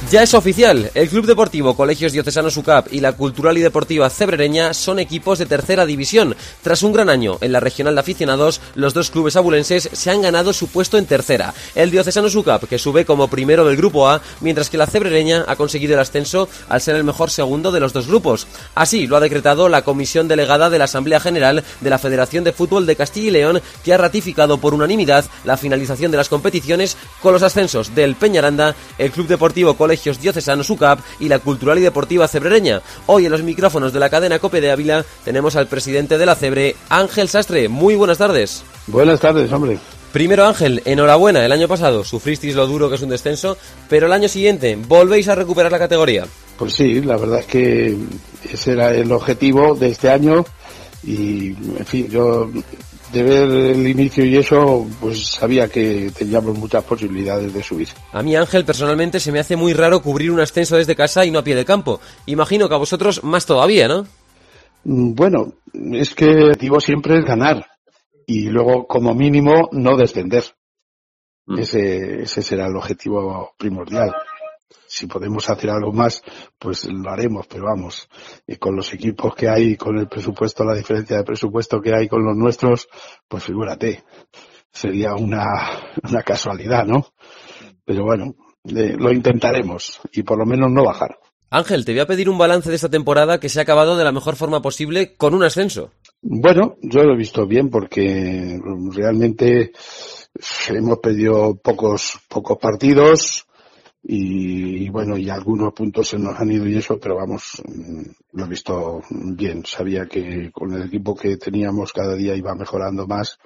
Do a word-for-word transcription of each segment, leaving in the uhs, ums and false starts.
Ya es oficial, el Club Deportivo Colegios Diocesanos U C A P y la Cultural y Deportiva Cebrereña son equipos de tercera división. Tras un gran año en la regional de aficionados, los dos clubes abulenses se han ganado su puesto en tercera. El Diocesanos U C A P, que sube como primero del grupo A, mientras que la Cebrereña ha conseguido el ascenso al ser el mejor segundo de los dos grupos. Así lo ha decretado la Comisión Delegada de la Asamblea General de la Federación de Fútbol de Castilla y León, que ha ratificado por unanimidad la finalización de las competiciones con los ascensos del Peñaranda, el Club Deportivo Colegios Diocesanos U C A P y la Cultural y Deportiva Cebrereña. Hoy en los micrófonos de la cadena COPE de Ávila tenemos al presidente de la Cebre, Ángel Sastre. Muy buenas tardes. Buenas tardes, hombre. Primero, Ángel, enhorabuena. El año pasado sufristeis lo duro que es un descenso, pero el año siguiente volvéis a recuperar la categoría. Pues sí, la verdad es que ese era el objetivo de este año y, en fin, yo de ver el inicio y eso, pues sabía que teníamos muchas posibilidades de subir. A mí, Ángel, personalmente se me hace muy raro cubrir un ascenso desde casa y no a pie de campo. Imagino que a vosotros más todavía, ¿no? Bueno, es que el objetivo siempre es ganar y luego, como mínimo, no descender. Mm. Ese, ese será el objetivo primordial. Si podemos hacer algo más, pues lo haremos, pero vamos, y con los equipos que hay, con el presupuesto, la diferencia de presupuesto que hay con los nuestros, pues figúrate, sería una, una casualidad, ¿no? Pero bueno, eh, lo intentaremos y por lo menos no bajar. Ángel, te voy a pedir un balance de esta temporada que se ha acabado de la mejor forma posible con un ascenso. Bueno, yo lo he visto bien porque realmente hemos perdido pocos, pocos partidos. Y, y bueno, y algunos puntos se nos han ido y eso, pero vamos, lo he visto bien. Sabía que con el equipo que teníamos cada día iba mejorando más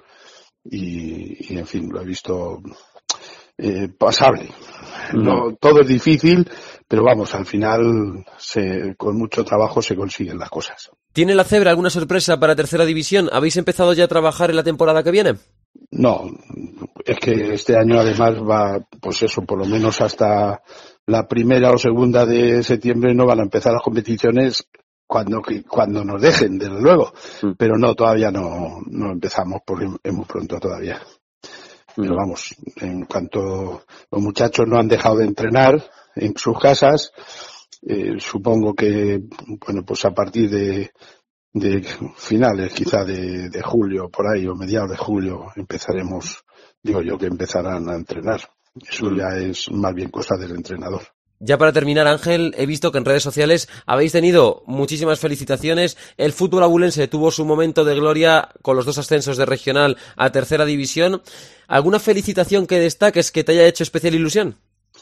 y, y en fin, lo he visto eh, pasable. No, todo es difícil, pero vamos, al final se, con mucho trabajo se consiguen las cosas. ¿Tiene la Cebra alguna sorpresa para tercera división? ¿Habéis empezado ya a trabajar en la temporada que viene? No, es que este año además va, pues eso, por lo menos hasta la primera o segunda de septiembre no van a empezar las competiciones cuando cuando nos dejen, desde luego, mm. pero no, todavía no, no empezamos porque es muy pronto todavía. Mm. Pero vamos, en cuanto los muchachos no han dejado de entrenar en sus casas, eh, supongo que, bueno, pues a partir de de finales quizá de, de julio, por ahí, o mediados de julio, empezaremos, digo yo que empezarán a entrenar. Eso ya es más bien cosa del entrenador. Ya para terminar, Ángel, he visto que en redes sociales habéis tenido muchísimas felicitaciones. El fútbol abulense tuvo su momento de gloria con los dos ascensos de regional a tercera división. ¿Alguna felicitación que destaques que te haya hecho especial ilusión?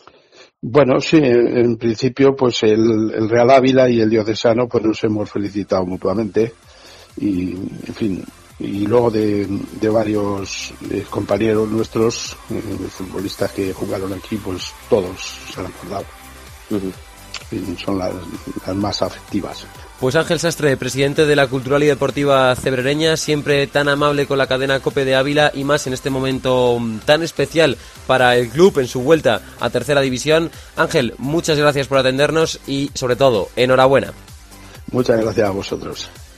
Bueno, sí, en principio, pues el, el Real Ávila y el Diocesano, pues nos hemos felicitado mutuamente y, en fin, y luego de, de varios eh, compañeros nuestros, eh, futbolistas que jugaron aquí, pues todos se han acordado. Uh-huh. Y son las, las más afectivas. Pues Ángel Sastre, presidente de la Cultural y Deportiva Cebrereña, siempre tan amable con la cadena COPE de Ávila y más en este momento tan especial para el club en su vuelta a tercera división. Ángel, muchas gracias por atendernos y sobre todo, enhorabuena. Muchas gracias a vosotros.